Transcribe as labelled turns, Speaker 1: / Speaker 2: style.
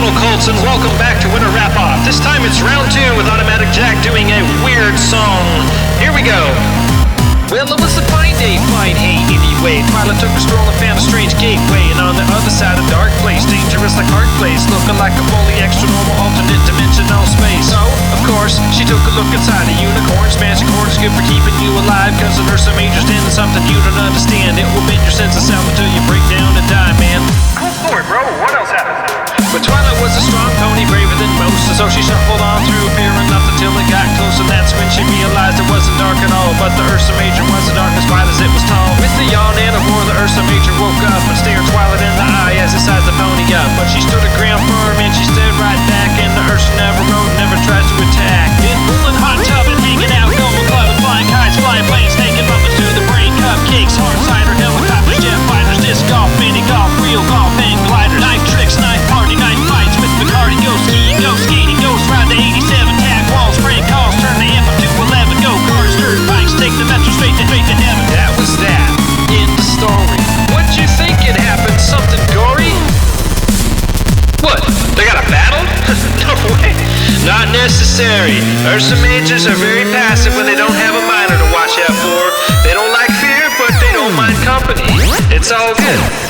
Speaker 1: Eternal Cults, and welcome back to Winter Wrap-Off. This time it's round 2 with Automatic Jack doing a weird song. Here we go. Well, it was a fine day, fine hay, anyway. Twilight took a stroll and found a strange gateway, and on the other side a dark place, dangerous like hard place, looking like a fully extra normal alternate dimensional space. So, of course, she took a look inside a unicorn. Smashing corn is good for keeping you alive, cause an Ursa Major's in something you don't understand. It will bend your sense of self until you break down and die, man.
Speaker 2: Cool story, bro. What else happened?
Speaker 1: But Twilight was a strong pony, braver than most, and so she shuffled on through, fearing nothing till it got close, and that's when she realized it wasn't dark at all. But the Ursa Major wasn't dark as wide as it was tall. With a yawn and a roar, the Ursa Major woke up and stared Twilight in the eye as it sized the pony up. But she stood her ground firm and she stared right back, and the Ursa never rode, never tries to attack. In pulling hot tub and hanging out, going club and flying kites, flying planes, taking bumpers to the brain, cupcakes, hard cider, helicopters, jet fighters, disc golf, mini golf, real golf, hang gliders, knife tricks, knife party, knife fights with Bacardi, go skiing, go skating, ghost ride the 87, tag walls, prank calls, turn the amp up to 11, go cars, dirt bikes, take the metro straight to heaven. That was that. End the story. What'd you think it happened? Something gory? What? They got a battle? No way. Not necessary. Ursa Majors are very passive when they don't have a minor to watch out for. They don't like fear, but they don't mind company. It's all good.